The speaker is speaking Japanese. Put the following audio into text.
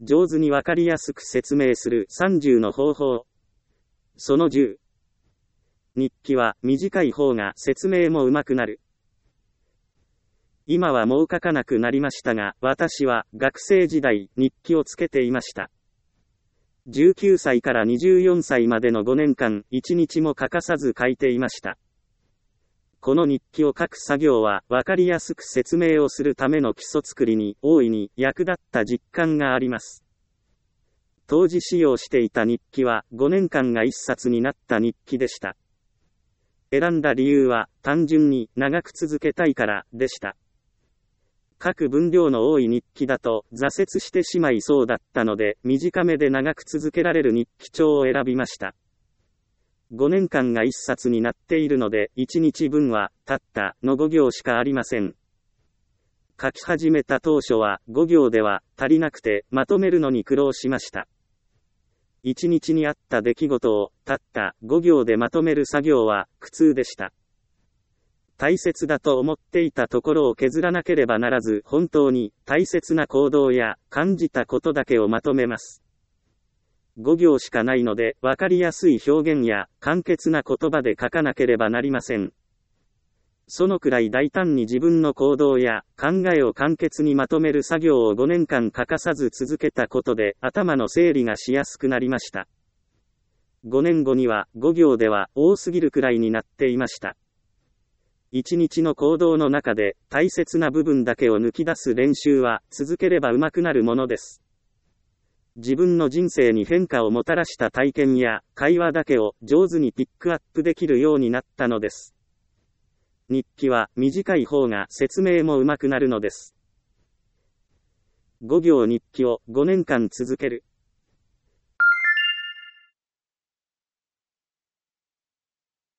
上手にわかりやすく説明する30の方法。その10。日記は短い方が説明も上手くなる。今はもう書かなくなりましたが、私は学生時代日記をつけていました。19歳から24歳までの5年間、1日も欠かさず書いていました。この日記を書く作業は、わかりやすく説明をするための基礎作りに大いに役立った実感があります。当時使用していた日記は、5年間が1冊になった日記でした。選んだ理由は、単純に長く続けたいからでした。書く分量の多い日記だと挫折してしまいそうだったので、短めで長く続けられる日記帳を選びました。5年間が1冊になっているので、1日分は、たったの5行しかありません。書き始めた当初は、5行では足りなくて、まとめるのに苦労しました。1日にあった出来事を、たった5行でまとめる作業は、苦痛でした。大切だと思っていたところを削らなければならず、本当に大切な行動や感じたことだけをまとめます。5行しかないので、わかりやすい表現や簡潔な言葉で書かなければなりません。そのくらい大胆に自分の行動や考えを簡潔にまとめる作業を5年間欠かさず続けたことで、頭の整理がしやすくなりました。5年後には5行では多すぎるくらいになっていました。1日の行動の中で大切な部分だけを抜き出す練習は続ければ上手くなるものです。自分の人生に変化をもたらした体験や会話だけを上手にピックアップできるようになったのです。日記は短い方が説明も上手くなるのです。5行日記を5年間続ける。